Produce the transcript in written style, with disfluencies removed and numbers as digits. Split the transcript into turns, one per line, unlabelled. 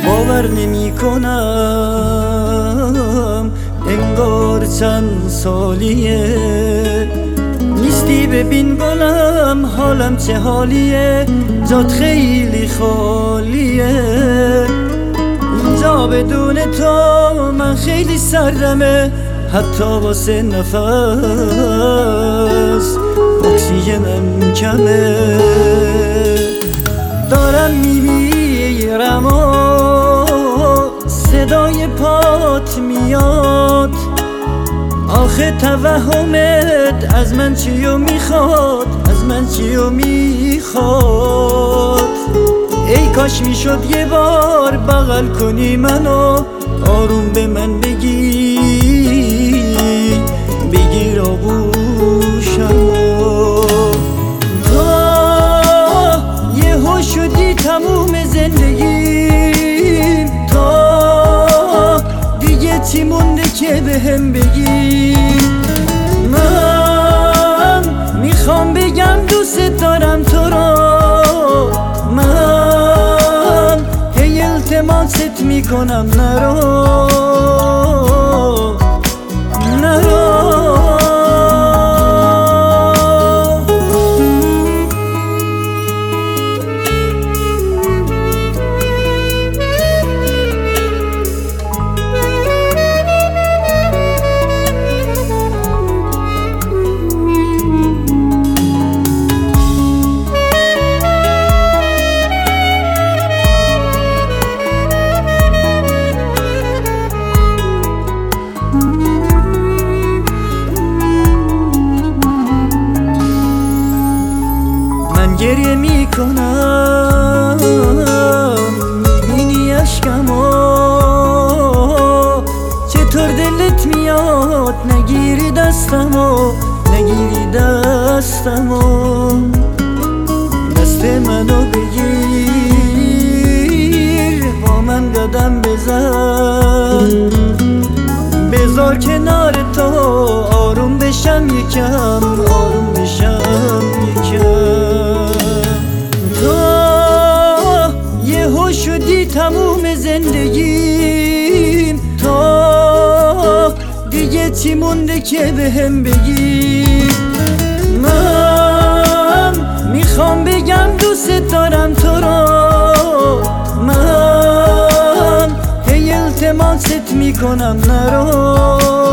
باور نمی کنم انگار چند سالیه نیستی. ببین گلم حالم چه حالیه، جات خیلی خالیه. اینجا بدون تو من خیلی سردمه، حتی واسه نفس اکسیژنم کمه. دارم میمیرم و صدای پات میاد، آخه توهمت از من چیو میخواد، از من چیو میخواد. ای کاش میشد یه بار بغل کنی منو، آروم به من بگیر آغوشمو. تو یهو شدی تموم زندگیم، تو دیگه چی مونده که بهم بگی؟ من میخوام بگم دوست دارم تو رو، من هی التماست میکنم نرو نرو. گریه میکنم میبینی اشکمو، چطور دلت میاد نگیری دستمو، نگیری دستمو. دست منو بگیر با من قدم بزن، بذار کنار تو آروم بشم یکم، آروم بشم یکم. شدی تموم زندگیم، تو دیگه چی مونده که بهم بگی؟ من میخوام بگم دوست دارم تو رو، من هی التماست میکنم نرو